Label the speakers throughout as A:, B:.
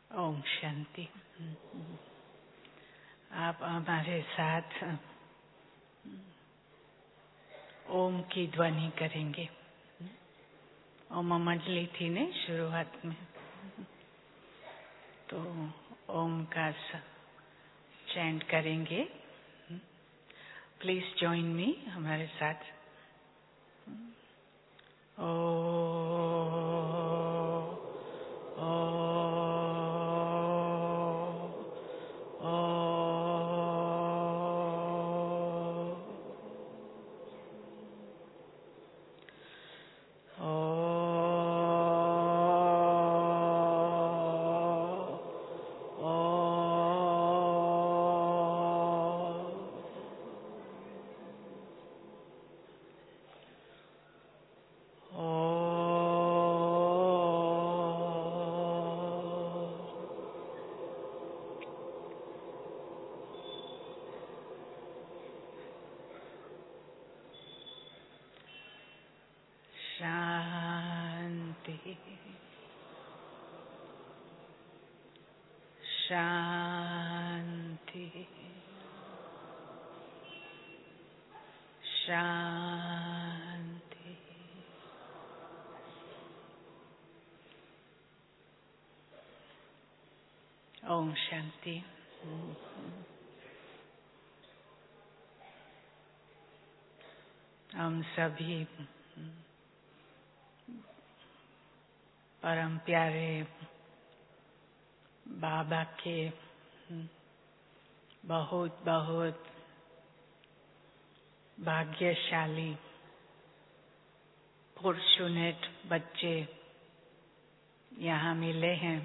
A: ओम शांति। आप हमारे साथ ओम की ध्वनि करेंगे। ओम मंडली थी ने शुरुआत में, तो ओम का चैंट करेंगे। प्लीज जॉइन मी, हमारे साथ। शांति शांति शांति। ओम शांति। हम सभी परम प्यारे बाबा के बहुत बहुत भाग्यशाली फॉर्चुनेट बच्चे यहाँ मिले हैं।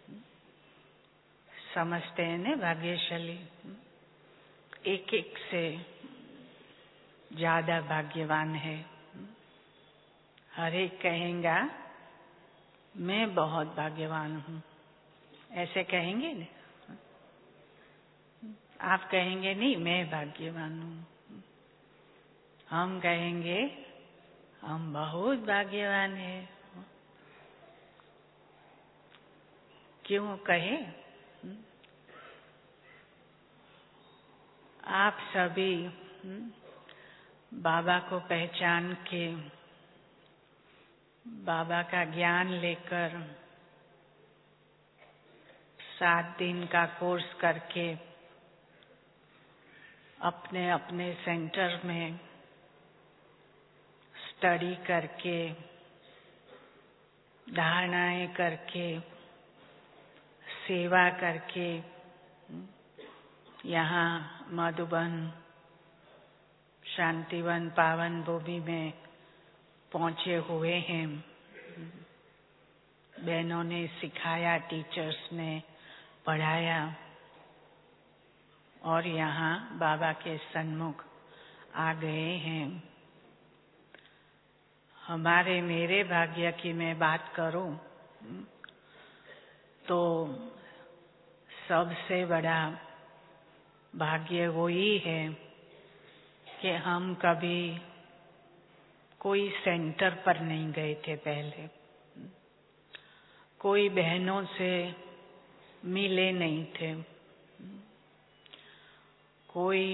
A: समझते हैं ना, भाग्यशाली एक एक से ज्यादा भाग्यवान है। हर एक कहेगा मैं बहुत भाग्यवान हूँ, ऐसे कहेंगे ना। आप कहेंगे नहीं मैं भाग्यवान हूँ, हम कहेंगे हम बहुत भाग्यवान हैं। क्यों कहे? आप सभी बाबा को पहचान के, बाबा का ज्ञान लेकर 7 दिन का कोर्स करके अपने अपने सेंटर में स्टडी करके, धारणाएं करके, सेवा करके यहाँ मधुबन शांतिवन पावन भूमि में पहुँचे हुए हैं। बहनों ने सिखाया, टीचर्स ने पढ़ाया और यहाँ बाबा के सन्मुख आ गए हैं। मेरे भाग्य की मैं बात करूं तो सबसे बड़ा भाग्य वही है कि हम कभी कोई सेंटर पर नहीं गए थे। पहले कोई बहनों से मिले नहीं थे, कोई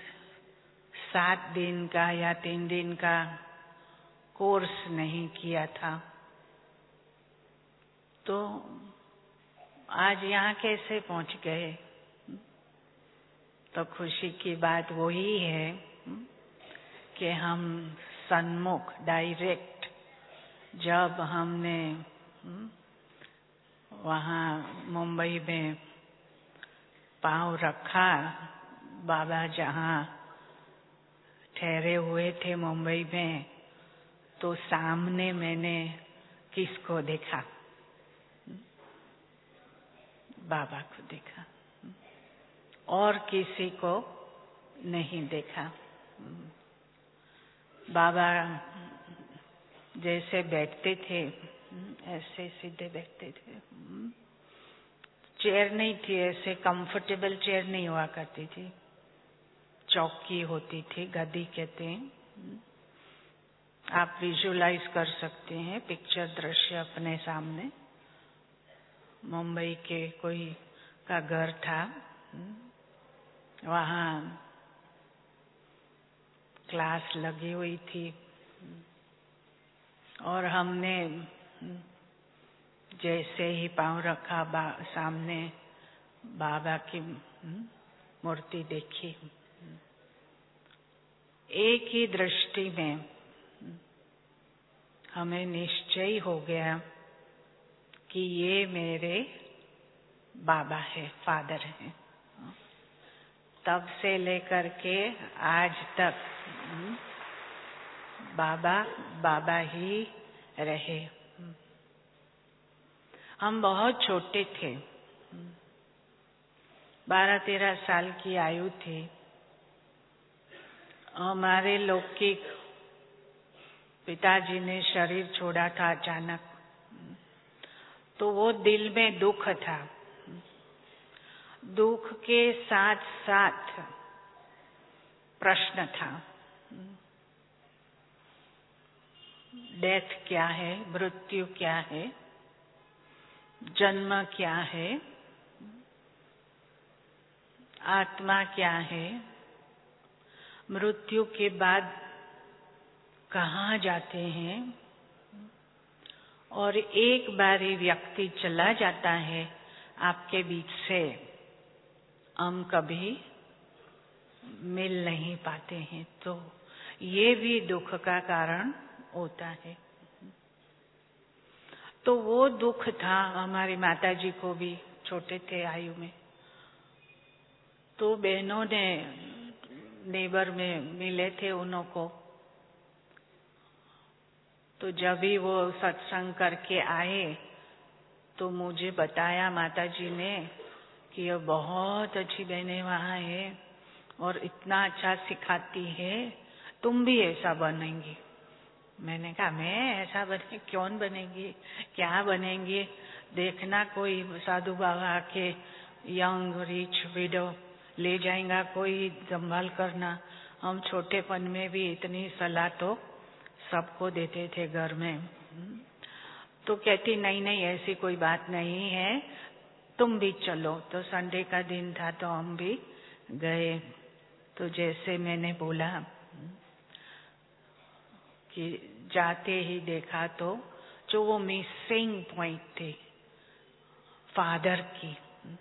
A: 7 दिन का या 3 दिन का कोर्स नहीं किया था। तो आज यहाँ कैसे पहुँच गए? तो खुशी की बात वही है कि हम सन्मुख डायरेक्ट, जब हमने वहाँ मुंबई में पाँव रखा, बाबा जहाँ ठहरे हुए थे मुंबई में, तो सामने मैंने किसको देखा? बाबा को देखा, और किसी को नहीं देखा। बाबा जैसे बैठते थे ऐसे सीधे बैठते थे। चेयर नहीं थी, ऐसे कंफर्टेबल चेयर नहीं हुआ करती थी, चौकी होती थी, गद्दी कहते हैं। आप विजुलाइज कर सकते हैं पिक्चर, दृश्य अपने सामने। मुंबई के कोई का घर था, वहाँ क्लास लगी हुई थी और हमने जैसे ही पाँव रखा सामने बाबा की मूर्ति देखी। एक ही दृष्टि में हमें निश्चय हो गया कि ये मेरे बाबा है, फादर है। तब से लेकर के आज तक बाबा बाबा ही रहे। हम बहुत छोटे थे, 12-13 साल की आयु थी। हमारे लौकिक पिताजी ने शरीर छोड़ा था अचानक, तो वो दिल में दुख था। दुख के साथ साथ प्रश्न था, डेथ क्या है, मृत्यु क्या है, जन्म क्या है, आत्मा क्या है, मृत्यु के बाद कहाँ जाते हैं, और एक बार ही व्यक्ति चला जाता है आपके बीच से, हम कभी मिल नहीं पाते हैं। तो ये भी दुख का कारण होता है। तो वो दुख था हमारी माताजी को भी, छोटे थे आयु में। तो बहनों ने नेबर में मिले थे उन्हों को, तो जब भी वो सत्संग करके आए तो मुझे बताया माताजी ने कि ये बहुत अच्छी बहनें वहाँ है और इतना अच्छा सिखाती है, तुम भी ऐसा बनेंगी। मैंने कहा मैं ऐसा बने, कौन बनेगी, क्या बनेंगी? देखना कोई साधु बाबा आके यंग रिच विडो ले जाएगा, कोई संभाल करना। हम छोटेपन में भी इतनी सलाह तो सबको देते थे घर में। तो कहती नहीं नहीं ऐसी कोई बात नहीं है, तुम भी चलो। तो संडे का दिन था तो हम भी गए। तो जैसे मैंने बोला कि जाते ही देखा तो जो वो मिसिंग पॉइंट थी फादर की,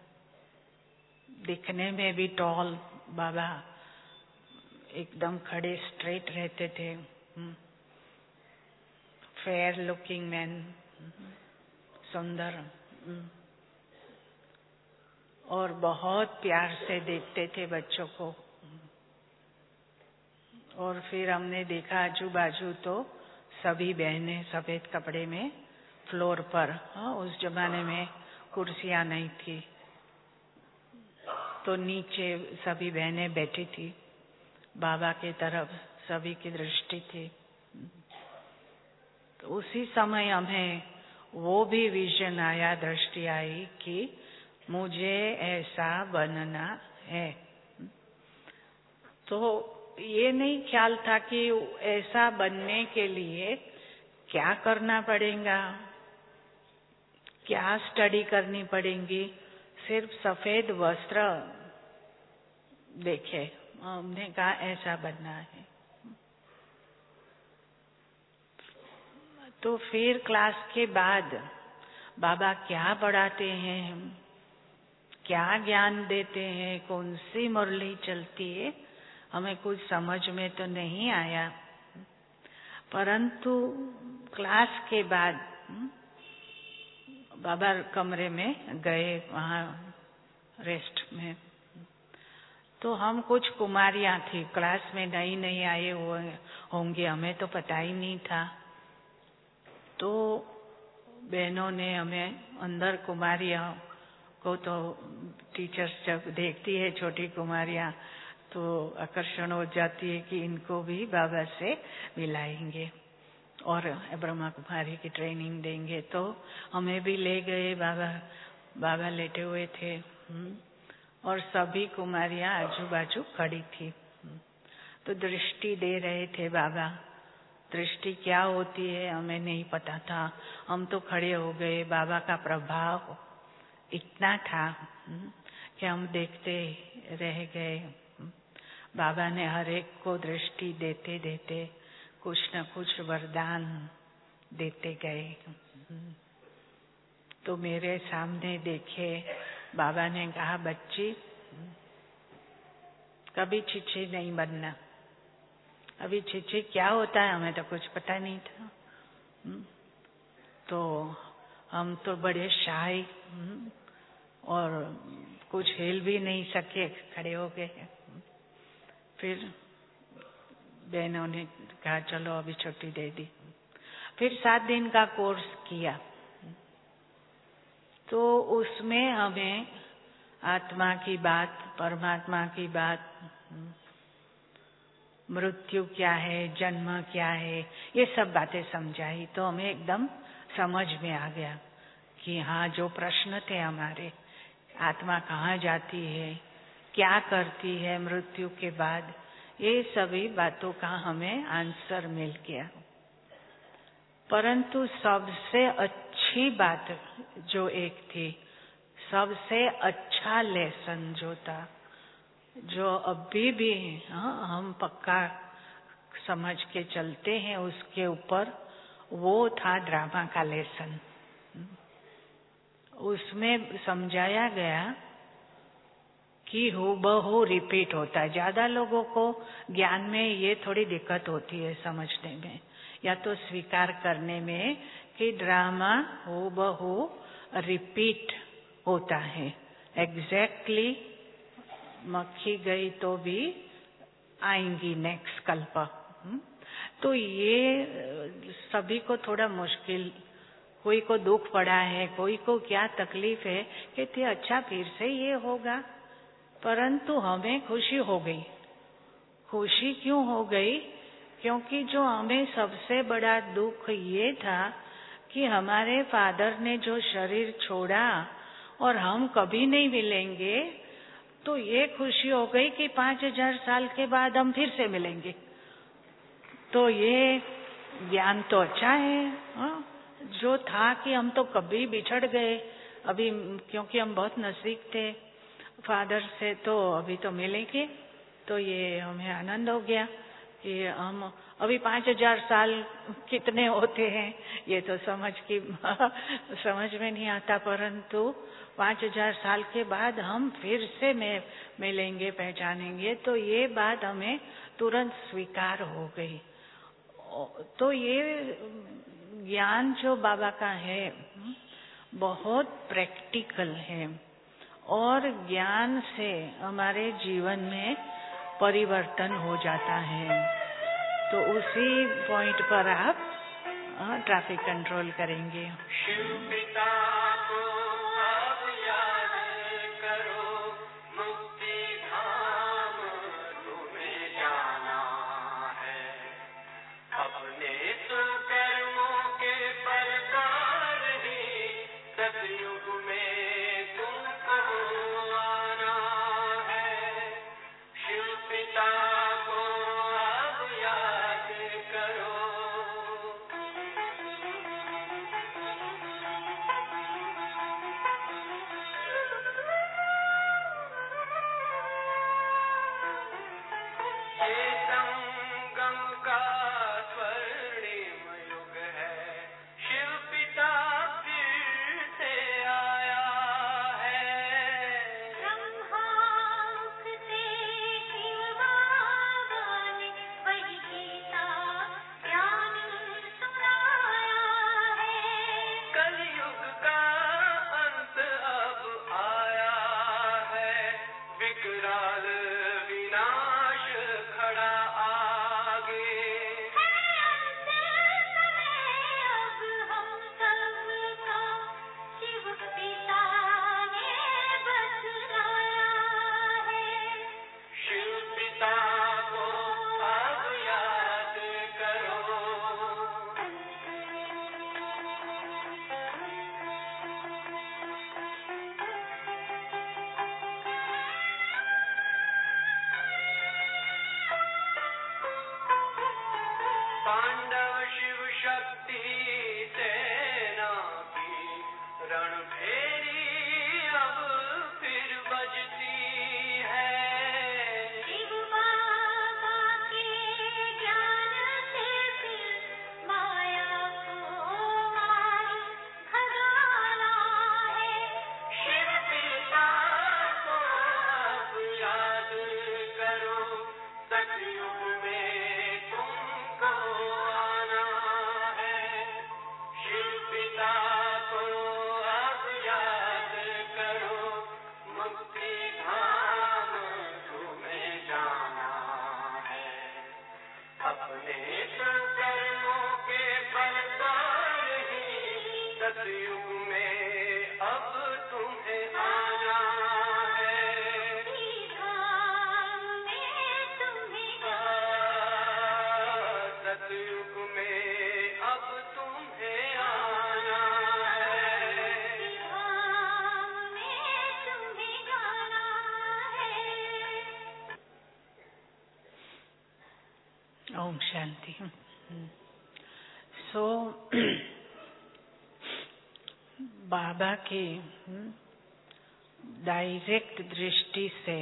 A: दिखने में भी टॉल बाबा, एकदम खड़े स्ट्रेट रहते थे, फेयर लुकिंग मैन, सुंदर, और बहुत प्यार से देखते थे बच्चों को। और फिर हमने देखा आजू बाजू तो सभी बहनें सफेद कपड़े में फ्लोर पर, उस जमाने में कुर्सियां नहीं थी, तो नीचे सभी बहनें बैठी थी, बाबा की तरफ सभी की दृष्टि थी। तो उसी समय हमें वो भी विजन आया, दृष्टि आई कि मुझे ऐसा बनना है। तो ये नहीं ख्याल था कि ऐसा बनने के लिए क्या करना पड़ेगा, क्या स्टडी करनी पड़ेगी। सिर्फ सफेद वस्त्र देखे, हमने कहा ऐसा बनना है। तो फिर क्लास के बाद बाबा क्या पढ़ाते हैं, क्या ज्ञान देते हैं, कौन सी मुरली चलती है, हमें कुछ समझ में तो नहीं आया। परंतु क्लास के बाद बाबा कमरे में गए, वहाँ रेस्ट में, तो हम कुछ कुमारियां थी, क्लास में नई नई आए हुए होंगे, हमें तो पता ही नहीं था। तो बहनों ने हमें, अंदर कुमारियां को तो टीचर्स जब देखती है छोटी कुमारियां तो आकर्षण हो जाती है कि इनको भी बाबा से मिलाएंगे और ब्रह्मा कुमारी की ट्रेनिंग देंगे। तो हमें भी ले गए, बाबा लेटे हुए थे और सभी कुमारियां आजू बाजू खड़ी थी। तो दृष्टि दे रहे थे बाबा। दृष्टि क्या होती है हमें नहीं पता था, हम तो खड़े हो गए। बाबा का प्रभाव इतना था कि हम देखते रह गए। बाबा ने हर एक को दृष्टि देते देते कुछ न कुछ वरदान देते गए। तो मेरे सामने देखे बाबा ने कहा, बच्ची कभी छिछी नहीं बनना। अभी छिछी क्या होता है हमें तो कुछ पता नहीं था। तो हम तो बड़े शाय और कुछ हिल भी नहीं सके, खड़े हो गए। फिर बहनों ने कहा चलो अभी छुट्टी दे दी। फिर 7 दिन का कोर्स किया। तो उसमें हमें आत्मा की बात, परमात्मा की बात, मृत्यु क्या है, जन्म क्या है, ये सब बातें समझाई। तो हमें एकदम समझ में आ गया कि हाँ, जो प्रश्न थे हमारे, आत्मा कहाँ जाती है, क्या करती है मृत्यु के बाद, ये सभी बातों का हमें आंसर मिल गया। परंतु सबसे अच्छी बात जो एक थी, सबसे अच्छा लेसन जो था, जो अभी भी हम पक्का समझ के चलते हैं उसके ऊपर, वो था ड्रामा का लेसन। उसमें समझाया गया कि हूबहू रिपीट होता है। ज्यादा लोगों को ज्ञान में ये थोड़ी दिक्कत होती है समझने में या तो स्वीकार करने में कि ड्रामा हूबहू रिपीट होता है। एग्जैक्टली मक्खी गई तो भी आएंगी नेक्स्ट कल्प। तो ये सभी को थोड़ा मुश्किल, कोई को दुख पड़ा है, कोई को क्या तकलीफ है, कहते अच्छा फिर से ये होगा। परंतु हमें खुशी हो गई। खुशी क्यों हो गई? क्योंकि जो हमें सबसे बड़ा दुख ये था कि हमारे फादर ने जो शरीर छोड़ा और हम कभी नहीं मिलेंगे, तो ये खुशी हो गई कि 5000 साल के बाद हम फिर से मिलेंगे। तो ये ज्ञान तो अच्छा है। जो था कि हम तो कभी बिछड़ गए, अभी क्योंकि हम बहुत नजदीक थे फादर से, तो अभी तो मिलेंगे। तो ये हमें आनंद हो गया कि हम अभी 5000 साल कितने होते हैं ये तो समझ में नहीं आता, परंतु 5000 साल के बाद हम फिर से मिलेंगे, पहचानेंगे। तो ये बात हमें तुरंत स्वीकार हो गई। तो ये ज्ञान जो बाबा का है बहुत प्रैक्टिकल है और ज्ञान से हमारे जीवन में परिवर्तन हो जाता है। तो उसी पॉइंट पर आप ट्रैफिक कंट्रोल करेंगे।
B: शिव पिता को अब याद करो, मुक्ति धाम तुम्हें जाना है। अपने तो कर्मों के प्रकार ही सतयुग में तुमको आना है। शिव पिता को अब याद करो। ये संगम का स्वर्णिम युग है, शिव पिता फिर से आया है।
C: ब्रह्मामुख से शिव बाबा ने वही गीता ज्ञान सुनाया है।
B: कलयुग का अंत अब आया है, विकराल विनाश खड़ा आगे।
C: है अंत समय अब हम सबका, शिव पिता ने बतलाया है।
B: शिव पिता को अब याद करो। पांडव शिव शक्ति सेना की रणभेरी
A: ओम शांति। सो बाबा की डायरेक्ट दृष्टि से,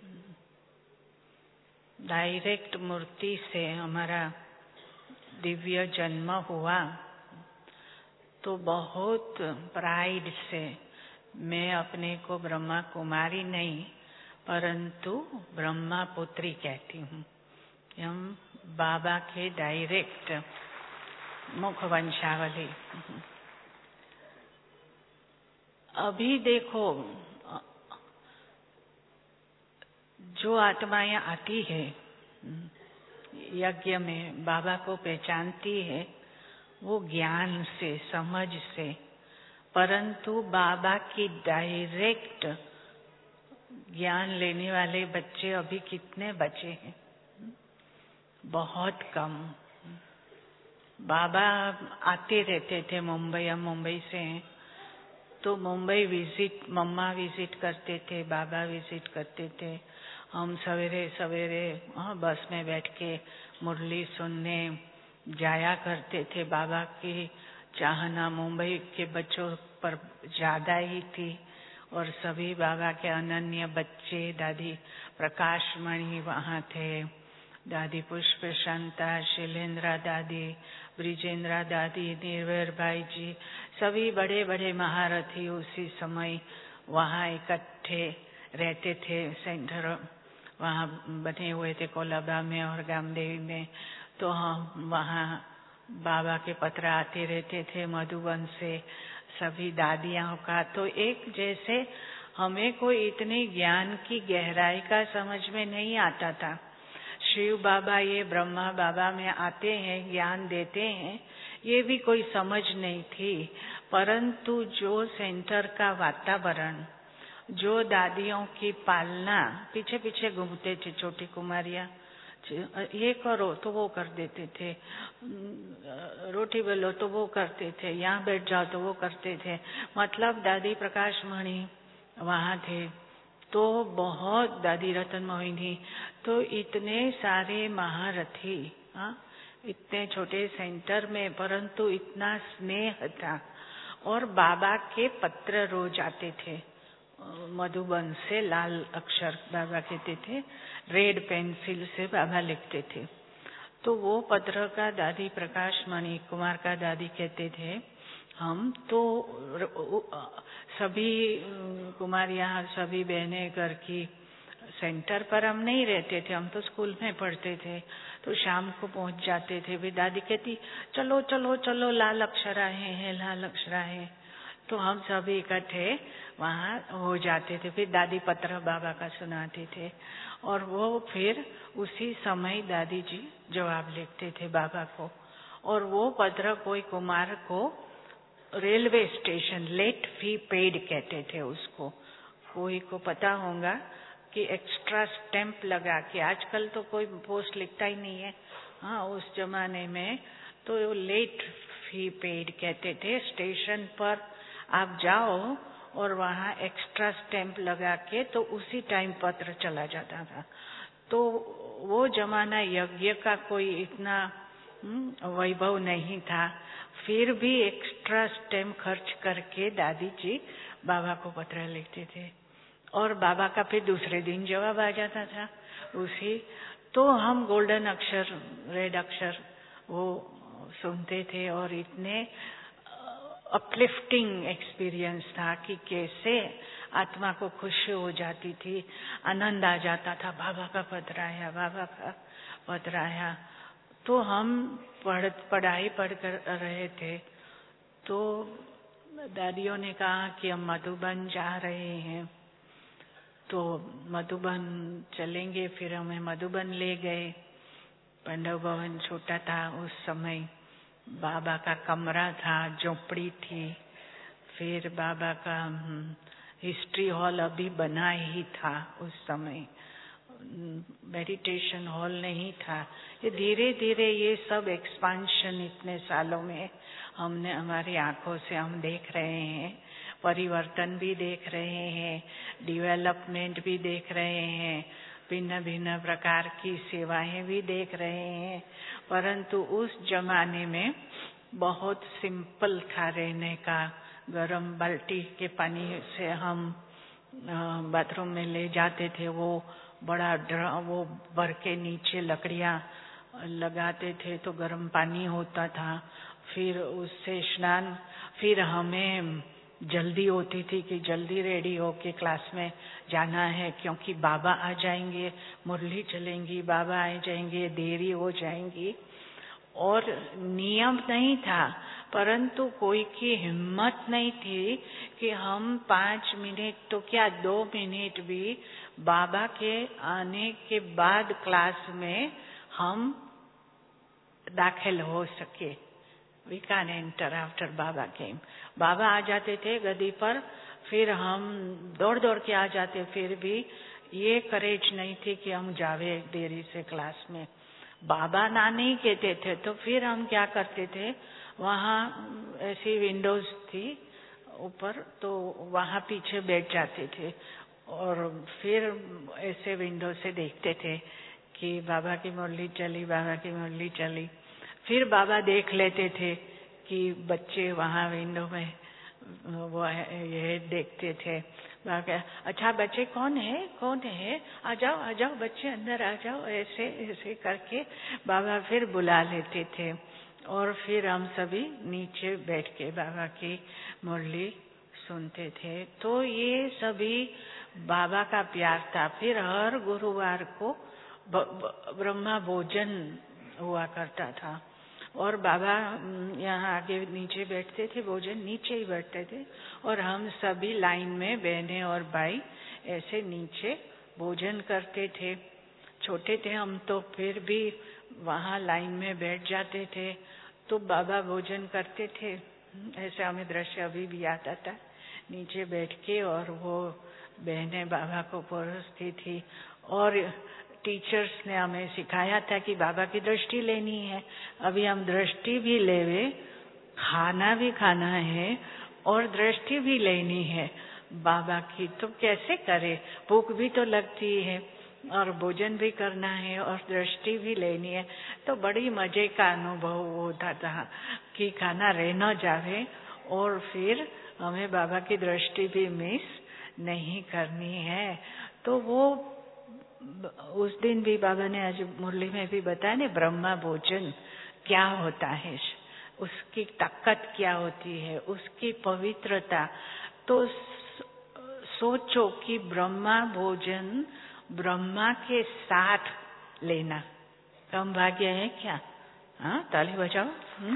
A: डायरेक्ट मूर्ति से हमारा दिव्य जन्म हुआ तो बहुत प्राइड से मैं अपने को ब्रह्मा कुमारी नहीं परंतु ब्रह्मा पुत्री कहती हूँ। हम बाबा के डायरेक्ट मुख वंशावली। अभी देखो, जो आत्माएं आती है यज्ञ में, बाबा को पहचानती है वो ज्ञान से, समझ से, परंतु बाबा की डायरेक्ट ज्ञान लेने वाले बच्चे अभी कितने बचे हैं? बहुत कम। बाबा आते रहते थे मुंबई, हम मुंबई से हैं तो मुंबई विजिट, मम्मा विजिट करते थे, बाबा विजिट करते थे। हम सवेरे सवेरे बस में बैठ के मुरली सुनने जाया करते थे। बाबा की चाहना मुंबई के बच्चों पर ज्यादा ही थी और सभी बाबा के अनन्य बच्चे, दादी प्रकाश मणि वहाँ थे, दादी पुष्प शांता, शैलेंद्रा दादी, ब्रिजेंद्रा दादी, निर्भर भाई जी, सभी बड़े बड़े महारथी उसी समय वहाँ इकट्ठे रहते थे। सेंटर वहाँ बने हुए थे कोलाबा में और गामदेवी में। तो हम वहाँ बाबा के पत्र आते रहते थे मधुबन से, सभी दादियों का। तो एक जैसे हमें कोई इतने ज्ञान की गहराई का समझ में नहीं आता था। शिव बाबा, ये ब्रह्मा बाबा में आते हैं, ज्ञान देते हैं, ये भी कोई समझ नहीं थी। परंतु जो सेंटर का वातावरण, जो दादियों की पालना, पीछे पीछे घूमते थे छोटी कुमारियाँ, ये करो तो वो कर देते थे, रोटी बेलो तो वो करते थे, यहाँ बैठ जाओ तो वो करते थे। मतलब दादी प्रकाश मणि वहाँ थे तो बहुत, दादी रतन मोहिनी, तो इतने सारे महारथी, इतने छोटे सेंटर में, परंतु इतना स्नेह था। और बाबा के पत्र रोज आते थे मधुबन से, लाल अक्षर बाबा कहते थे, रेड पेंसिल से बाबा लिखते थे। तो वो पत्र का दादी प्रकाश मणि कुमार का दादी कहते थे, हम तो सभी कुमारियाँ, सभी बहनें घर की सेंटर पर हम नहीं रहते थे, हम तो स्कूल में पढ़ते थे, तो शाम को पहुंच जाते थे। फिर दादी कहती चलो चलो चलो, लाल अक्षर आए हैं, लाल अक्षर आए हैं। तो हम सभी इकट्ठे वहाँ हो जाते थे। फिर दादी पत्र बाबा का सुनाते थे और वो फिर उसी समय दादी जी जवाब लिखते थे बाबा को। और वो पत्र कोई कुमार को railway station, late fee paid कहते थे उसको। कोई को पता होगा कि एक्स्ट्रा स्टैंप लगा के, आजकल तो कोई पोस्ट लिखता ही नहीं है, हाँ उस जमाने में तो लेट फी पेड कहते थे। स्टेशन पर आप जाओ और वहाँ एक्स्ट्रा स्टैंप लगा के तो उसी टाइम पत्र चला जाता था। तो वो जमाना यज्ञ का कोई इतना वैभव नहीं था, फिर भी एक्स्ट्रा स्टैम्प खर्च करके दादी जी बाबा को पत्र लिखते थे और बाबा का फिर दूसरे दिन जवाब आ जाता था उसी। तो हम गोल्डन अक्षर, रेड अक्षर वो सुनते थे और इतने अपलिफ्टिंग एक्सपीरियंस था कि कैसे आत्मा को खुशी हो जाती थी, आनंद आ जाता था, बाबा का पत्र आया, बाबा का पत्र आया। तो हम पढ़ाई पढ़ कर रहे थे तो दादियों ने कहा कि हम मधुबन जा रहे हैं, तो मधुबन चलेंगे। फिर हमें मधुबन ले गए। पांडव भवन छोटा था उस समय, बाबा का कमरा था, झोपड़ी थी। फिर बाबा का हिस्ट्री हॉल अभी बना ही था उस समय, मेडिटेशन हॉल नहीं था। ये धीरे धीरे ये सब एक्सपांशन इतने सालों में हमने हमारी आंखों से हम देख रहे हैं, परिवर्तन भी देख रहे हैं, डेवलपमेंट भी देख रहे हैं, भिन्न भिन्न प्रकार की सेवाएं भी देख रहे हैं। परंतु उस जमाने में बहुत सिंपल था रहने का। गरम बाल्टी के पानी से हम बाथरूम में ले जाते थे, वो बड़ा ड्रम वो भर के नीचे लकड़ियां लगाते थे तो गर्म पानी होता था। फिर उससे स्नान, फिर हमें जल्दी होती थी कि जल्दी रेडी होके क्लास में जाना है, क्योंकि बाबा आ जाएंगे, मुरली चलेंगी, बाबा आ जाएंगे, देरी हो जाएंगी। और नियम नहीं था, परंतु कोई की हिम्मत नहीं थी कि हम 5 मिनट तो क्या 2 मिनट भी बाबा के आने के बाद क्लास में हम दाखिल हो सके। We can enter after Baba came. Baba आ जाते थे गद्दी पर, फिर हम दौड़ दौड़ के आ जाते, फिर भी ये करेज नहीं थी कि हम जावे देरी से क्लास में। बाबा ना नहीं कहते थे तो फिर हम क्या करते थे, वहाँ ऐसी विंडोज थी ऊपर, तो वहाँ पीछे बैठ जाते थे और फिर ऐसे विंडो से देखते थे कि बाबा की मुरली चली, बाबा की मुरली चली। फिर बाबा देख लेते थे कि बच्चे वहाँ विंडो में वो ये देखते थे। बाबा, अच्छा बच्चे कौन है, आ जाओ बच्चे अंदर आ जाओ, ऐसे ऐसे करके बाबा फिर बुला लेते थे। और फिर हम सभी नीचे बैठ के बाबा की मुरली सुनते थे। तो ये सभी बाबा का प्यार था। फिर हर गुरुवार को ब्रह्मा भोजन हुआ करता था और बाबा यहाँ आगे नीचे बैठते थे, भोजन नीचे ही बैठते थे और हम सभी लाइन में बहनें और भाई ऐसे नीचे भोजन करते थे। छोटे थे हम तो फिर भी वहाँ लाइन में बैठ जाते थे, तो बाबा भोजन करते थे। ऐसा हमें दृश्य अभी भी आता था, नीचे बैठ के और वो बहनें बाबा को परोसती थी। और टीचर्स ने हमें सिखाया था कि बाबा की दृष्टि लेनी है। अभी हम दृष्टि भी लेवे, खाना भी खाना है और दृष्टि भी लेनी है बाबा की, तो कैसे करे? भूख भी तो लगती है और भोजन भी करना है और दृष्टि भी लेनी है। तो बड़ी मजे का अनुभव होता था कि खाना रह न जावे और फिर हमें बाबा की दृष्टि भी मिस नहीं करनी है। तो वो उस दिन भी बाबा ने आज मुरली में भी बताया ना, ब्रह्मा भोजन क्या होता है, उसकी ताकत क्या होती है, उसकी पवित्रता। तो सोचो कि ब्रह्मा भोजन ब्रह्मा के साथ लेना कम भाग्य है क्या? हाँ, ताली बजाओ।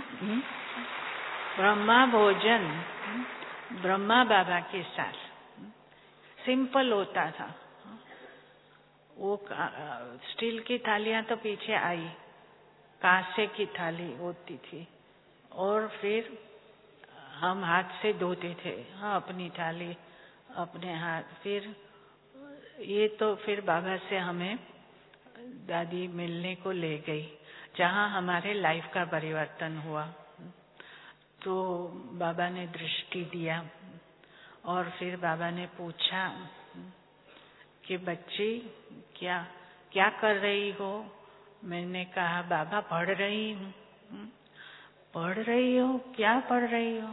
A: ब्रह्मा भोजन ब्रह्मा बाबा के साथ सिंपल होता था। वो स्टील की थालियां तो पीछे आई, कांसे की थाली होती थी और फिर हम हाथ से धोते थे। हाँ, अपनी थाली अपने हाथ। फिर ये तो फिर बाबा से हमें दादी मिलने को ले गई, जहाँ हमारे लाइफ का परिवर्तन हुआ। तो बाबा ने दृष्टि दिया और फिर बाबा ने पूछा कि बच्ची क्या क्या कर रही हो? मैंने कहा बाबा पढ़ रही हूँ। पढ़ रही हो? क्या पढ़ रही हो?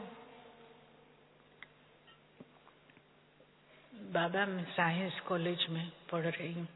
A: बाबा मैं साइंस कॉलेज में पढ़ रही हूँ।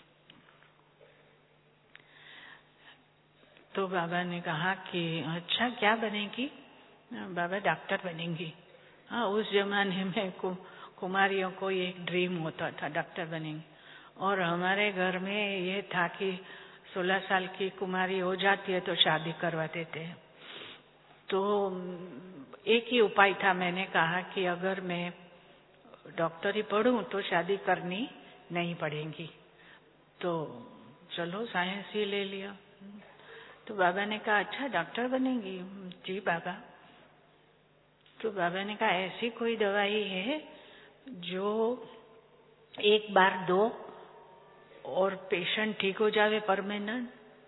A: तो बाबा ने कहा कि अच्छा क्या बनेगी? बाबा डॉक्टर बनेंगी। हाँ, उस जमाने में कुमारियों को एक ड्रीम होता था, डॉक्टर बनेंगे। और हमारे घर में ये था कि 16 साल की कुमारी हो जाती है तो शादी करवा देते हैं। तो एक ही उपाय था, मैंने कहा कि अगर मैं डॉक्टरी पढ़ूं तो शादी करनी नहीं पड़ेगी, तो चलो साइंस ही ले लिया। तो बाबा ने कहा अच्छा डॉक्टर बनेंगी? जी बाबा। तो बाबा ने कहा ऐसी कोई दवाई है जो एक बार दो और पेशेंट ठीक हो जावे परमानेंट?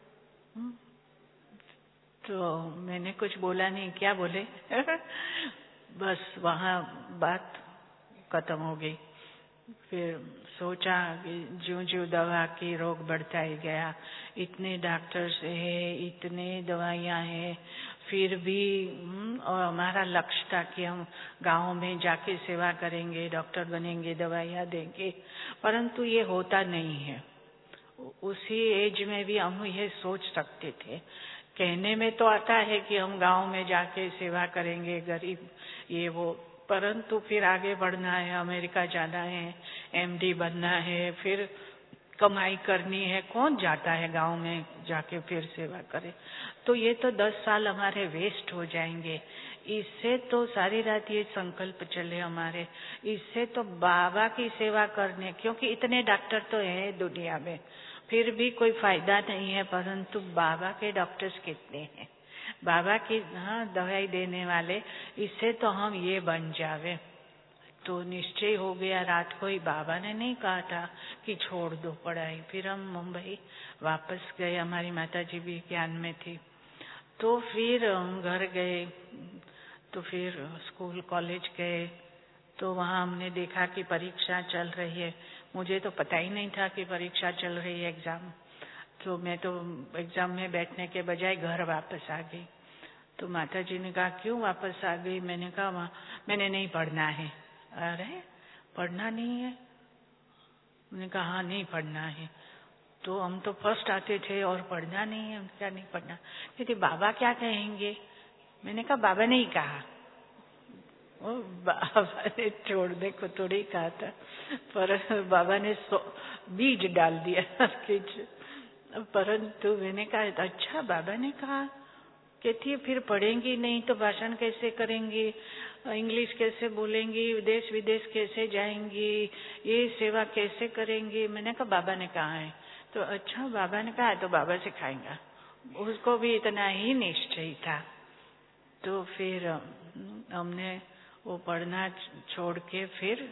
A: तो मैंने कुछ बोला नहीं, क्या बोले बस वहाँ बात खत्म हो गई। फिर सोचा कि ज्यों-ज्यों दवा की रोग बढ़ता ही गया, इतने डॉक्टर्स है, इतने दवाइयाँ हैं, फिर भी और हमारा लक्ष्य था कि हम गाँव में जाके सेवा करेंगे, डॉक्टर बनेंगे, दवाइयाँ देंगे, परंतु ये होता नहीं है। उसी एज में भी हम ये सोच सकते थे। कहने में तो आता है कि हम गांव में जाके सेवा करेंगे, गरीब ये वो, परंतु फिर आगे बढ़ना है, अमेरिका जाना है, एमडी बनना है, फिर कमाई करनी है, कौन जाता है गांव में जाके फिर सेवा करे। तो ये तो 10 साल हमारे वेस्ट हो जाएंगे। इससे तो सारी रात ये संकल्प चले हमारे, इससे तो बाबा की सेवा करने, क्योंकि इतने डॉक्टर तो है दुनिया में, फिर भी कोई फायदा नहीं है, परंतु बाबा के डॉक्टर्स कितने हैं, बाबा की दवाई देने वाले, इससे तो हम ये बन जावे। तो निश्चय हो गया, रात को ही बाबा ने नहीं कहा था कि छोड़ दो पढ़ाई। फिर हम मुंबई वापस गए, हमारी माताजी भी ज्ञान में थी। तो फिर हम घर गए, तो फिर स्कूल कॉलेज गए, तो वहाँ हमने देखा कि परीक्षा चल रही है। मुझे तो पता ही नहीं था कि परीक्षा चल रही है, एग्जाम। तो मैं तो एग्जाम में बैठने के बजाय घर वापस आ गई। तो माताजी ने कहा क्यों वापस आ गई? मैंने कहा मैंने नहीं पढ़ना है। अरे पढ़ना नहीं है? मैंने कहा हाँ नहीं पढ़ना है। तो हम तो फर्स्ट आते थे और पढ़ना नहीं है, क्या नहीं पढ़ना? कहते बाबा क्या कहेंगे? मैंने कहा बाबा ने ही कहा। वो बाबा ने छोड़ने को थोड़ी कहा था, पर बाबा ने बीज डाल दिया किच। परंतु मैंने कहा अच्छा बाबा ने कहा। कहती है फिर पढ़ेंगी नहीं तो भाषण कैसे करेंगी, इंग्लिश कैसे बोलेंगी, देश विदेश कैसे जाएंगी, ये सेवा कैसे करेंगी? मैंने कहा बाबा ने कहा है। तो अच्छा बाबा ने कहा तो बाबा सिखाएंगा। उसको भी इतना ही निश्चय था। तो फिर हमने वो पढ़ना छोड़ के फिर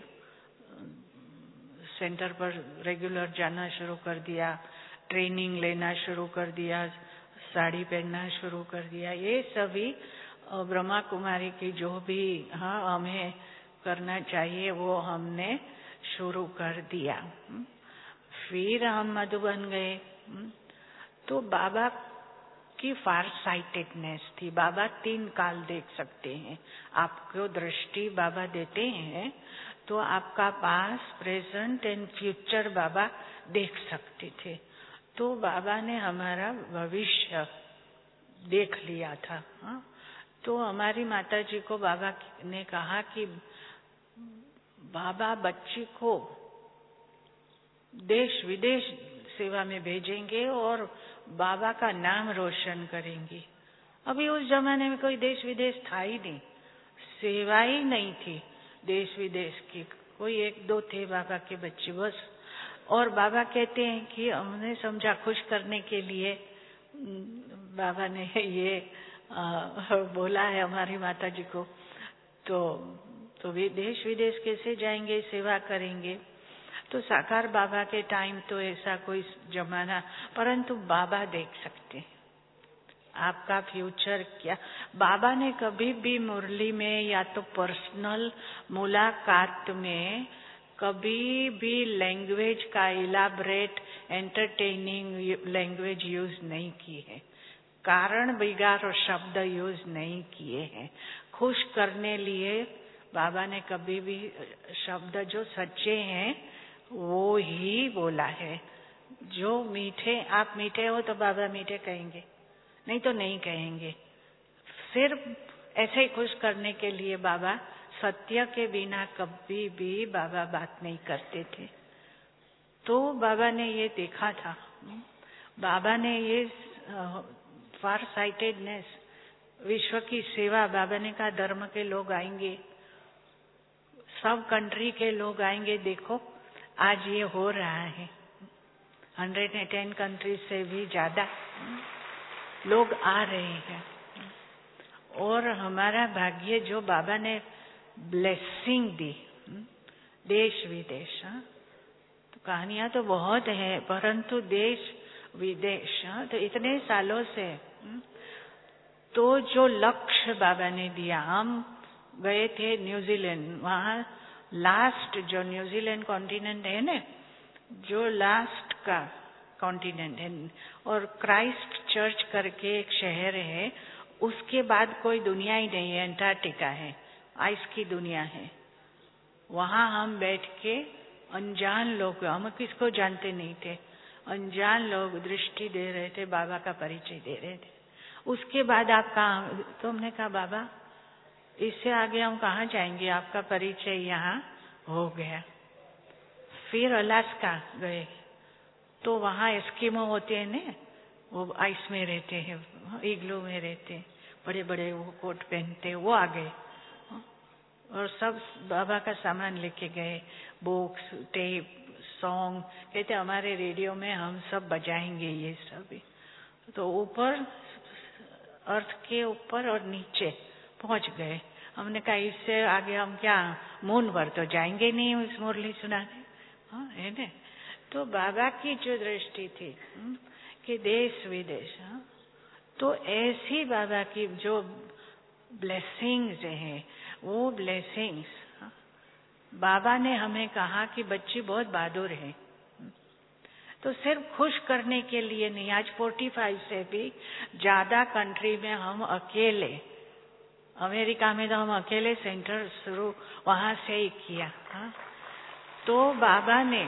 A: सेंटर पर रेगुलर जाना शुरू कर दिया, ट्रेनिंग लेना शुरू कर दिया, साड़ी पहनना शुरू कर दिया। ये सभी ब्रह्मा कुमारी की जो भी हमें करना चाहिए वो हमने शुरू कर दिया। फिर हम मधुबन गए। तो बाबा की फार साइटेडनेस थी। बाबा 3 काल देख सकते हैं। आपको दृष्टि बाबा देते हैं तो आपका past, present and future Baba देख सकते थे। तो बाबा ने हमारा भविष्य देख लिया था। तो हमारी माताजी को बाबा ने कहा कि बाबा बच्ची को देश विदेश सेवा में भेजेंगे और बाबा का नाम रोशन करेंगी। अभी उस जमाने में कोई देश विदेश था ही नहीं, सेवा ही नहीं थी देश विदेश की। कोई 1-2 थे बाबा के बच्चे बस। और बाबा कहते हैं कि हमने समझा खुश करने के लिए बाबा ने ये बोला है हमारी माताजी को। तो वे देश विदेश कैसे जाएंगे, सेवा करेंगे? तो साकार बाबा के टाइम तो ऐसा कोई जमाना, परंतु बाबा देख सकते हैं आपका फ्यूचर क्या। बाबा ने कभी भी मुरली में या तो पर्सनल मुलाकात में कभी भी लैंग्वेज का इलाबरेट एंटरटेनिंग लैंग्वेज यूज नहीं की है, कारण बिगाड़ शब्द यूज नहीं किए हैं। खुश करने लिए बाबा ने कभी भी शब्द जो सच्चे हैं वो ही बोला है। जो मीठे, आप मीठे हो तो बाबा मीठे कहेंगे, नहीं तो नहीं कहेंगे। सिर्फ ऐसे ही खुश करने के लिए बाबा, सत्य के बिना कभी भी बाबा बात नहीं करते थे। तो बाबा ने ये देखा था, बाबा ने ये फार साइटेडनेस, विश्व की सेवा। बाबा ने कहा धर्म के लोग आएंगे, सब कंट्री के लोग आएंगे। देखो आज ये हो रहा है, 110 कंट्री से भी ज्यादा लोग आ रहे हैं। और हमारा भाग्य जो बाबा ने ब्लेसिंग दी, देश विदेश। तो कहानियां तो बहुत है, परंतु देश विदेश तो इतने सालों से। तो जो लक्ष्य बाबा ने दिया, हम गए थे न्यूजीलैंड, वहाँ लास्ट जो न्यूजीलैंड कॉन्टिनेंट है ना, जो लास्ट का कॉन्टिनेंट है, और क्राइस्ट चर्च करके एक शहर है, उसके बाद कोई दुनिया ही नहीं है, अंटार्कटिका है, आइस की दुनिया है। वहां हम बैठ के अनजान लोग, हम किसको जानते नहीं थे, अनजान लोग दृष्टि दे रहे थे, बाबा का परिचय दे रहे थे। उसके बाद आप कहाँ, तो हमने कहा बाबा इससे आगे हम कहाँ जाएंगे, आपका परिचय यहाँ हो गया। फिर अलास्का गए, तो वहाँ एस्किमो होते हैं ना, वो आइस में रहते हैं, इग्लू में रहते हैं, बड़े बड़े वो कोट पहनते, वो आ गए और सब बाबा का सामान लेके गए, बुक्स, टेप, सॉन्ग, कहते हमारे रेडियो में हम सब बजाएंगे ये सब। तो ऊपर, अर्थ के ऊपर और नीचे पहुंच गए। हमने कहा इससे आगे हम क्या मून पर तो जाएंगे नहीं उस मुरली सुनाने, हाँ है ना। तो बाबा की जो दृष्टि थी कि देश विदेश, तो ऐसी बाबा की जो ब्लेसिंग्स है, वो ब्लेसिंग्स बाबा ने हमें कहा कि बच्ची बहुत बहादुर है, तो सिर्फ खुश करने के लिए नहीं, आज 45 से भी ज्यादा कंट्री में हम अकेले, अमेरिका में तो हम अकेले सेंटर शुरू वहां से ही किया, तो बाबा ने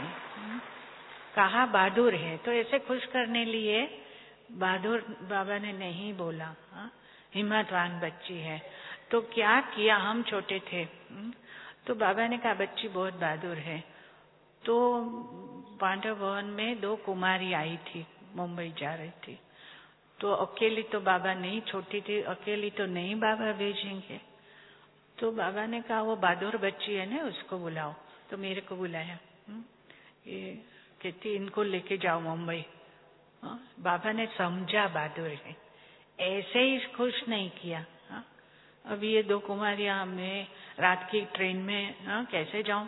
A: कहा बहादुर है, तो ऐसे खुश करने लिए बहादुर बाबा ने नहीं बोला, हिम्मतवान बच्ची है। तो क्या किया, हम छोटे थे, तो बाबा ने कहा बच्ची बहुत बहादुर है। तो पांडव भवन में 2 कुमारी आई थी, मुंबई जा रही थी, तो अकेली तो बाबा नहीं, छोटी थी, अकेली तो नहीं बाबा भेजेंगे। तो बाबा ने कहा वो बहादुर बच्ची है ना, उसको बुलाओ। तो मेरे को बुलाया, ये कहती इनको लेके जाओ मुंबई। बाबा ने समझा बहादुर है, ऐसे ही खुश नहीं किया। अब ये 2 कुमारियां मैं रात की ट्रेन में कैसे जाऊं,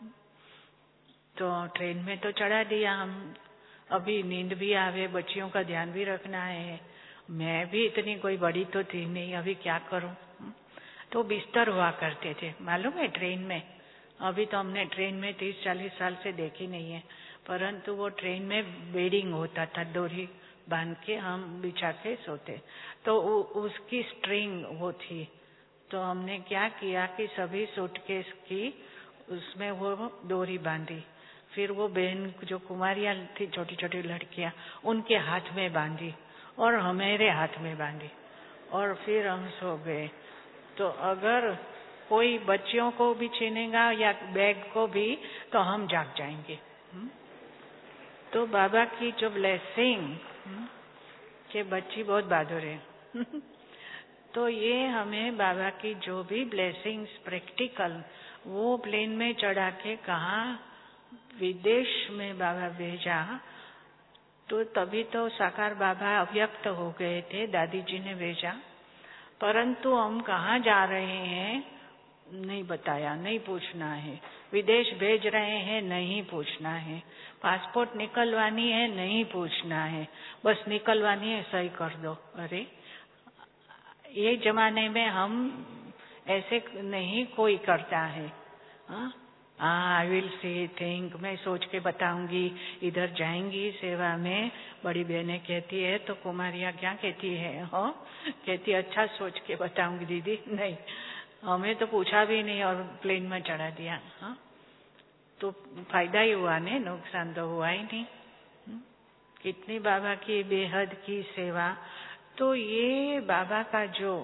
A: तो ट्रेन में तो चढ़ा दिया हम, अभी नींद भी आवे, बच्चियों का ध्यान भी रखना है, मैं भी इतनी कोई बड़ी तो थी नहीं, अभी क्या करूं। तो बिस्तर हुआ करते थे, मालूम है ट्रेन में, अभी तो हमने ट्रेन में 30-40 साल से देखी नहीं है, परंतु वो ट्रेन में बेडिंग होता था, डोरी बांध के हम बिछा के सोते, तो उसकी स्ट्रिंग वो थी। तो हमने क्या किया कि सभी सूटकेस की उसमें वो डोरी बांधी, फिर वो बहन जो कुमारियां थी, छोटी छोटी लड़कियां, उनके हाथ में बांधी और हमारे हाथ में बांधी, और फिर हम सो गए। तो अगर कोई बच्चियों को भी छीनेगा या बैग को भी, तो हम जाग जाएंगे। तो बाबा की जो ब्लेसिंग कि बच्ची बहुत बहादुर है तो ये हमें बाबा की जो भी ब्लेसिंग्स प्रैक्टिकल, वो प्लेन में चढ़ा के कहा विदेश में बाबा भेजा, तो तभी तो साकार बाबा अव्यक्त हो गए थे, दादी जी ने भेजा, परंतु हम कहाँ जा रहे हैं नहीं बताया, नहीं पूछना है, विदेश भेज रहे हैं नहीं पूछना है, पासपोर्ट निकलवानी है नहीं पूछना है, बस निकलवानी है सही कर दो। अरे ये जमाने में हम ऐसे नहीं कोई करता है। आई विल सी थिंक, मैं सोच के बताऊंगी, इधर जाएंगी सेवा में, बड़ी बहनें कहती है तो कुमारियाँ क्या कहती है, हो कहती अच्छा सोच के बताऊंगी दीदी, नहीं हमें तो पूछा भी नहीं और प्लेन में चढ़ा दिया। तो फायदा ही हुआ ने, नुकसान तो हुआ ही नहीं। कितनी बाबा की बेहद की सेवा। तो ये बाबा का जो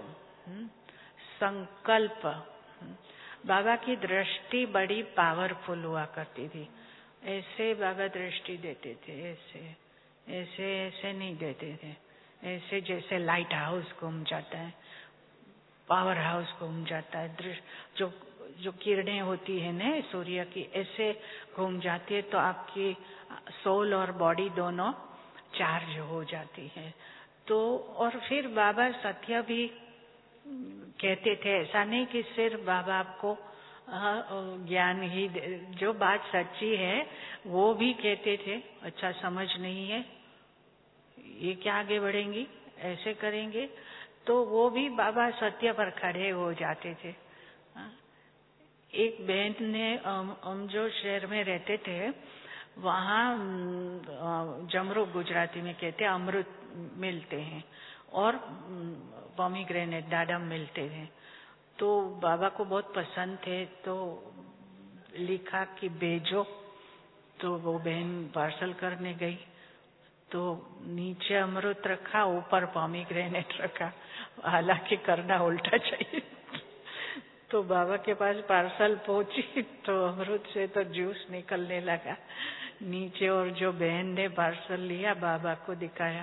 A: संकल्प, बाबा की दृष्टि बड़ी पावरफुल हुआ करती थी। ऐसे बाबा दृष्टि देते थे, ऐसे ऐसे ऐसे नहीं देते थे, ऐसे जैसे लाइट हाउस घूम जाता है, पावर हाउस घूम जाता है, जो किरणें होती है ना सूर्य की, ऐसे घूम जाती है, तो आपकी सोल और बॉडी दोनों चार्ज हो जाती है। तो और फिर बाबा सत्य भी कहते थे, ऐसा नहीं कि सिर्फ बाबा आपको ज्ञान ही, जो बात सच्ची है वो भी कहते थे, अच्छा समझ नहीं है ये क्या आगे बढ़ेंगी, ऐसे करेंगे, तो वो भी बाबा सत्य पर खड़े हो जाते थे। एक बहन ने हम जो शहर में रहते थे वहाँ जमरू गुजराती में कहते अमृत मिलते हैं और पोमीग्रेनेट दाडम मिलते हैं। तो बाबा को बहुत पसंद थे तो लिखा कि भेजो। तो वो बहन पार्सल करने गई तो नीचे अमृत रखा, ऊपर पोमीग्रेनेट रखा। हालांकि करना उल्टा चाहिए। तो बाबा के पास पार्सल पहुंची तो अमृत से तो जूस निकलने लगा नीचे, और जो बहन ने पार्सल लिया बाबा को दिखाया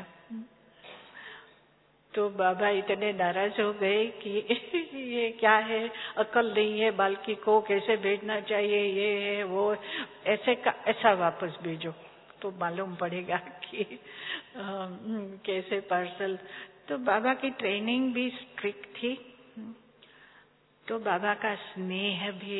A: तो बाबा इतने नाराज हो गए कि ये क्या है, अकल नहीं है बालकी को, कैसे भेजना चाहिए, ये है वो, ऐसा वापस भेजो तो मालूम पड़ेगा कि कैसे पार्सल। तो बाबा की ट्रेनिंग भी स्ट्रिक्ट थी, तो बाबा का स्नेह भी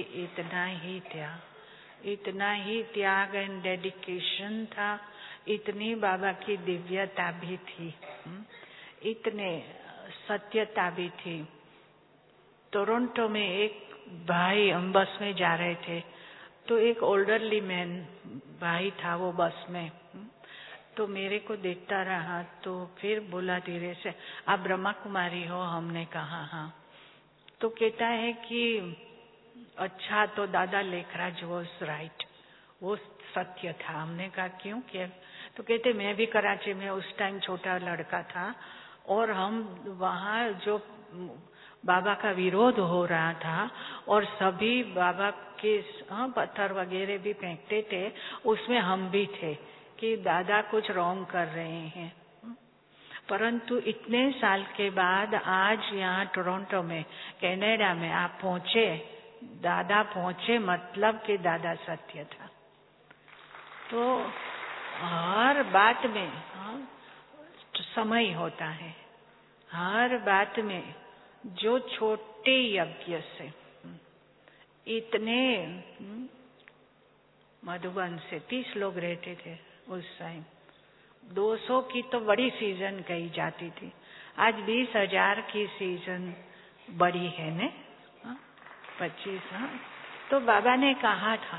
A: इतना ही त्याग एंड डेडिकेशन था, इतनी बाबा की दिव्यता भी थी, इतने सत्यता भी थी। टोरंटो में एक भाई, हम बस में जा रहे थे तो एक ओल्डरली मैन भाई था वो बस में, तो मेरे को देखता रहा तो फिर बोला धीरे से, आप ब्रह्मा कुमारी हो? हमने कहा हाँ। तो कहता है कि अच्छा, तो दादा लेखराज वॉज राइट, वो सत्य था। हमने कहा क्यों? क्या? तो कहते मैं भी कराची में उस टाइम छोटा लड़का था और हम वहाँ जो बाबा का विरोध हो रहा था और सभी बाबा के पत्थर वगैरह भी फेंकते थे, उसमें हम भी थे कि दादा कुछ रॉन्ग कर रहे हैं। परंतु इतने साल के बाद आज यहाँ टोरंटो में, कनाडा में आप पहुँचे, दादा पहुँचे, मतलब कि दादा सत्य था। तो हर बात में समय होता है, हर बात में जो छोटे यज्ञ से इतने मधुबन से 30 लोग रहते थे उस टाइम, 200 की तो बड़ी सीजन कही जाती थी, आज 20,000 की सीजन बड़ी है ने 25। तो बाबा ने कहा था,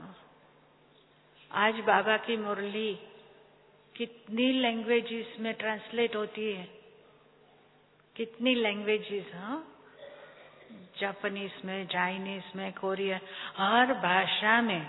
A: आज बाबा की मुरली कितनी लैंग्वेजेस में ट्रांसलेट होती है, कितनी लैंग्वेजेस, जापानीज में, चाइनीज में, कोरियन, हर भाषा में।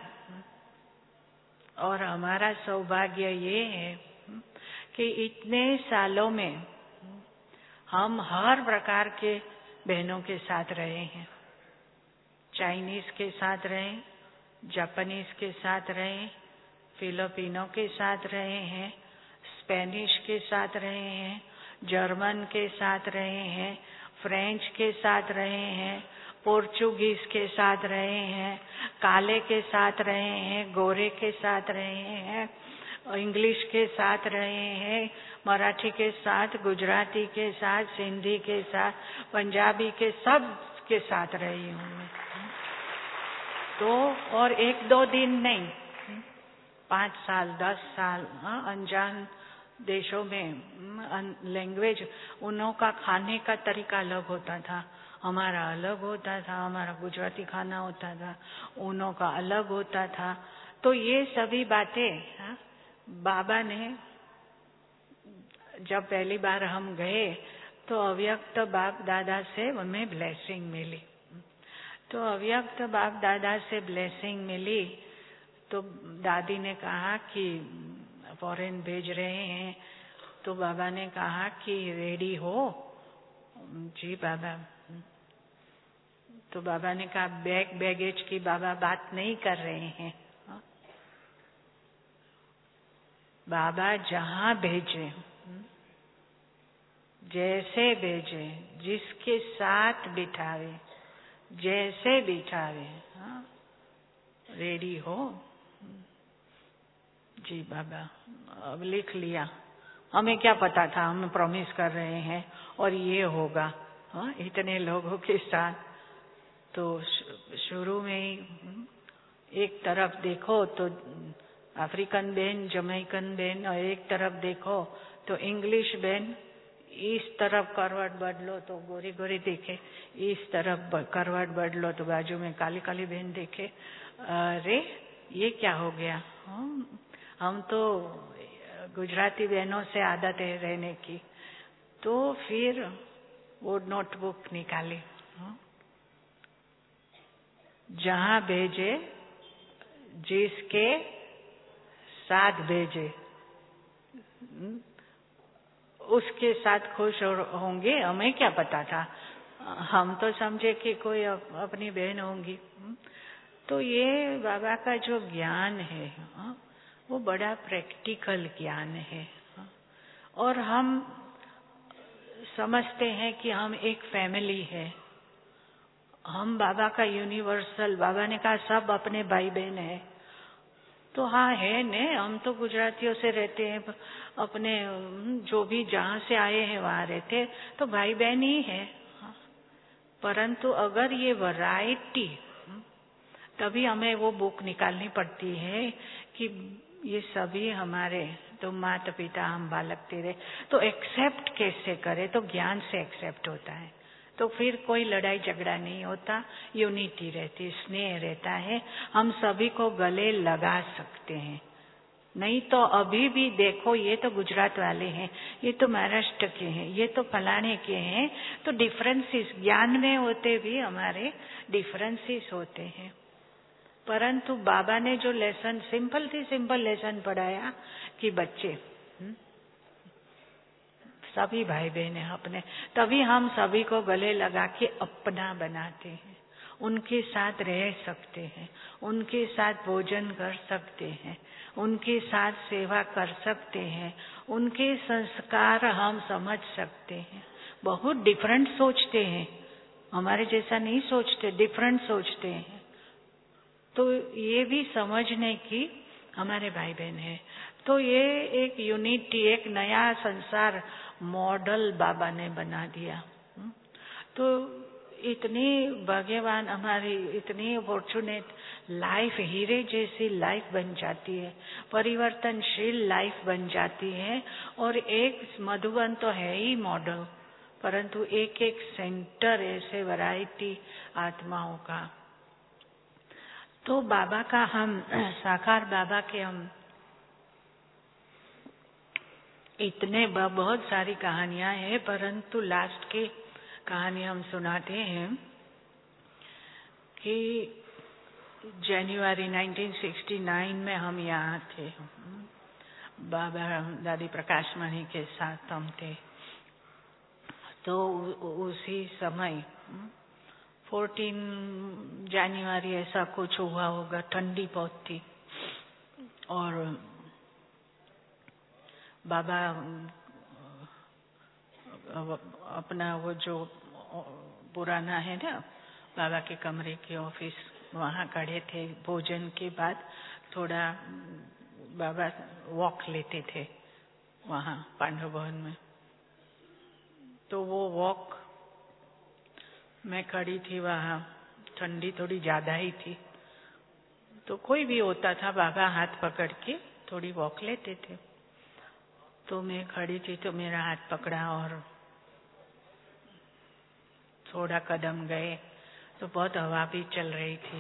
A: और हमारा सौभाग्य ये है कि इतने सालों में हम हर प्रकार के बहनों के साथ रहे हैं, चाइनीज के साथ रहे, जापानीज के साथ रहे, फिलिपिनो के साथ रहे हैं, स्पेनिश के साथ रहे हैं, जर्मन के साथ रहे हैं, फ्रेंच के साथ रहे हैं, पोर्चुगीज के साथ रहे हैं, काले के साथ रहे हैं, गोरे के साथ रहे हैं, इंग्लिश के साथ रहे हैं, मराठी के साथ, गुजराती के साथ, सिंधी के साथ, पंजाबी के, सब के साथ रही हूँ मैं। तो और 1-2 दिन नहीं, 5 साल 10 साल अनजान देशों में लैंग्वेज, उन्हों का खाने का तरीका अलग होता था, हमारा अलग होता था, हमारा गुजराती खाना होता था, उन्हों का अलग होता था। तो ये सभी बातें बाबा ने, जब पहली बार हम गए तो अव्यक्त बाप दादा से हमें ब्लेसिंग मिली। तो अव्यक्त बाप दादा से ब्लेसिंग मिली तो दादी ने कहा कि फॉरेन भेज रहे हैं, तो बाबा ने कहा कि रेडी हो? जी बाबा। तो बाबा ने कहा बैगेज की बाबा बात नहीं कर रहे हैं, बाबा जहां भेजे, जैसे भेजे, जिसके साथ बिठावे, जैसे बिठावे, रेडी हो? जी बाबा। अब लिख लिया, हमें क्या पता था, हम प्रॉमिस कर रहे हैं और ये होगा इतने लोगों के साथ। तो शुरू में ही एक तरफ देखो तो अफ्रीकन बहन, जमैकन बहन, और एक तरफ देखो तो इंग्लिश बहन, इस तरफ करवट बदलो तो गोरी गोरी दिखे, इस तरफ करवट बदलो तो बाजू में काली काली बहन दिखे। अरे ये क्या हो गया? हम तो गुजराती बहनों से आदत है रहने की। तो फिर वो नोटबुक निकाली, जहां भेजे जिसके साथ भेजे उसके साथ खुश होंगे। हमें क्या पता था, हम तो समझे कि कोई अपनी बहन होंगी। तो ये बाबा का जो ज्ञान है वो बड़ा प्रैक्टिकल ज्ञान है। और हम समझते हैं कि हम एक फैमिली है। हम बाबा का यूनिवर्सल, बाबा ने कहा सब अपने भाई बहन है। तो हाँ है ने, हम तो गुजरातियों से रहते हैं, अपने जो भी जहाँ से आए हैं वहाँ रहते, तो भाई बहन ही है। परंतु अगर ये वैरायटी, तभी हमें वो बुक निकालनी पड़ती है कि ये सभी हमारे, तो माता पिता हम बालक तेरे, तो एक्सेप्ट कैसे करे? तो ज्ञान से एक्सेप्ट होता है। तो फिर कोई लड़ाई झगड़ा नहीं होता, यूनिटी रहती, स्नेह रहता है, हम सभी को गले लगा सकते हैं। नहीं तो अभी भी देखो, ये तो गुजरात वाले हैं, ये तो महाराष्ट्र के हैं, ये तो फलाने के हैं, तो डिफरेंसेस ज्ञान में होते भी हमारे डिफरेंसेस होते हैं। परंतु बाबा ने जो लेसन, सिंपल थी सिंपल लेसन पढ़ाया कि बच्चे सभी भाई बहन हैं अपने, तभी हम सभी को गले लगा के अपना बनाते हैं, उनके साथ रह सकते हैं, उनके साथ भोजन कर सकते हैं, उनके साथ सेवा कर सकते हैं, उनके संस्कार हम समझ सकते हैं। बहुत डिफरेंट सोचते हैं, हमारे जैसा नहीं सोचते, डिफरेंट सोचते हैं। तो ये भी समझने की हमारे भाई बहन है। तो ये एक यूनिटी, एक नया संसार मॉडल बाबा ने बना दिया। तो इतनी भाग्यवान, हमारी इतनी फॉर्चुनेट लाइफ, हीरे जैसी लाइफ बन जाती है, परिवर्तनशील लाइफ बन जाती है। और एक मधुबन तो है ही मॉडल, परंतु एक एक सेंटर ऐसे वैरायटी आत्माओं का। तो बाबा का हम साकार बाबा के हम इतने बहुत सारी कहानियां हैं, परंतु लास्ट की कहानी हम सुनाते हैं कि जनवरी 1969 में हम यहाँ थे, बाबा दादी प्रकाश मणि के साथ हम थे। तो उसी समय 14 जनवरी ऐसा कुछ हुआ होगा, ठंडी बहुत थी। और बाबा अपना वो जो पुराना है ना बाबा के कमरे के ऑफिस, वहाँ खड़े थे। भोजन के बाद थोड़ा बाबा वॉक लेते थे वहाँ पांडव भवन में। तो वो वॉक मैं खड़ी थी वहाँ, ठंडी थोड़ी ज्यादा ही थी। तो कोई भी होता था, बाबा हाथ पकड़ के थोड़ी वॉक लेते थे। तो मैं खड़ी थी तो मेरा हाथ पकड़ा और थोड़ा कदम गए तो बहुत हवा भी चल रही थी।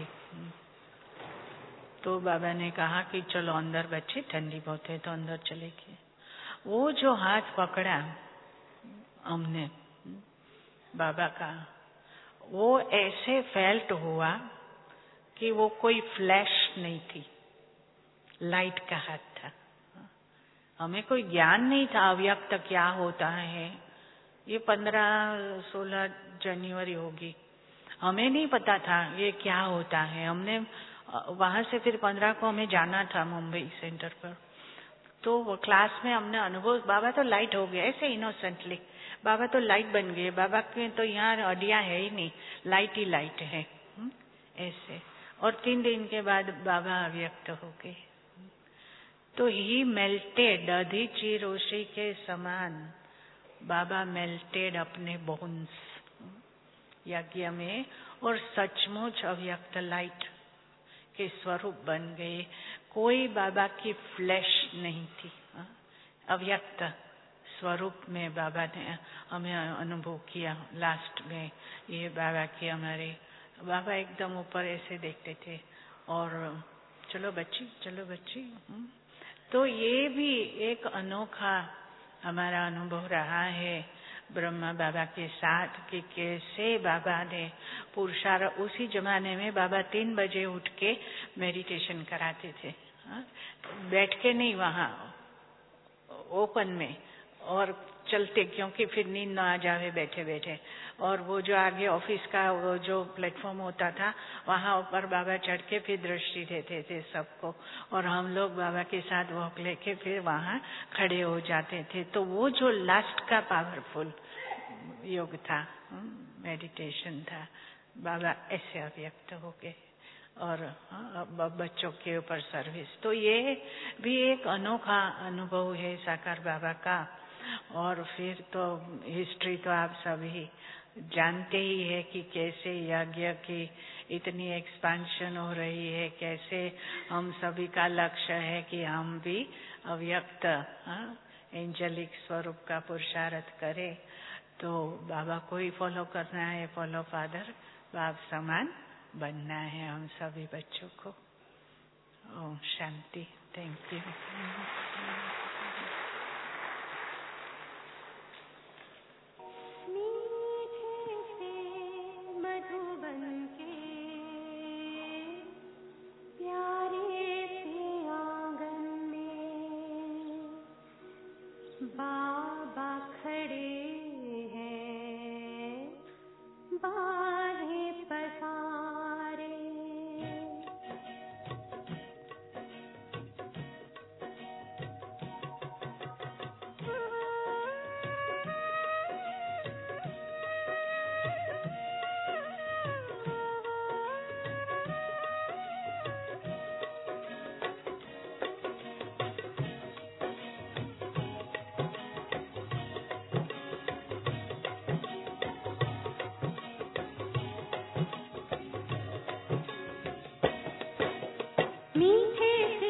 A: तो बाबा ने कहा कि चलो अंदर बच्चे, ठंडी बहुत है तो अंदर चले गए। वो जो हाथ पकड़ा हमने बाबा का, वो ऐसे फेल्ट हुआ कि वो कोई फ्लैश नहीं थी, लाइट का हाथ था। हमें कोई ज्ञान नहीं था अव्यक्त क्या होता है। ये 15-16 जनवरी होगी, हमें नहीं पता था ये क्या होता है। हमने वहां से फिर 15 को हमें जाना था मुंबई सेंटर पर। तो वो क्लास में हमने अनुभव, बाबा तो लाइट हो गया ऐसे इनोसेंटली, बाबा तो लाइट बन गए, बाबा के तो यहाँ अडिया है ही नहीं, लाइट ही लाइट है ऐसे। और 3 दिन के बाद बाबा अव्यक्त हो गए। तो ही मेल्टेड, दधीची रोशी के समान बाबा मेल्टेड अपने बोन्स यज्ञ में, और सचमुच अव्यक्त लाइट के स्वरूप बन गए। कोई बाबा की फ्लैश नहीं थी, अव्यक्त स्वरूप में बाबा ने हमें अनुभव किया। लास्ट में ये बाबा की हमारे बाबा एकदम ऊपर ऐसे देखते थे और चलो बच्ची चलो बच्ची। तो ये भी एक अनोखा हमारा अनुभव रहा है ब्रह्मा बाबा के साथ कि कैसे बाबा ने पुरुषार्थ। उसी जमाने में बाबा 3 बजे उठ के मेडिटेशन कराते थे, बैठ के नहीं, वहाँ ओपन में और चलते, क्योंकि फिर नींद न आ जावे बैठे बैठे। और वो जो आगे ऑफिस का वो जो प्लेटफॉर्म होता था वहाँ ऊपर बाबा चढ़ के फिर दृष्टि देते थे सबको, और हम लोग बाबा के साथ वॉक लेके फिर वहाँ खड़े हो जाते थे। तो वो जो लास्ट का पावरफुल योग था, मेडिटेशन था, बाबा ऐसे अव्यक्त हो गए और बच्चों के ऊपर सर्विस। तो ये भी एक अनोखा अनुभव है साकार बाबा का। और फिर तो हिस्ट्री तो आप सभी जानते ही है कि कैसे यज्ञ की इतनी एक्सपेंशन हो रही है, कैसे हम सभी का लक्ष्य है कि हम भी अव्यक्त एंजेलिक स्वरूप का पुरुषार्थ करें। तो बाबा को ही फॉलो करना है, फॉलो फादर, बाप समान बनना है हम सभी बच्चों को। ओम शांति। Thank you.
C: बाबा खड़े हैं बाहें पसारे, मीठे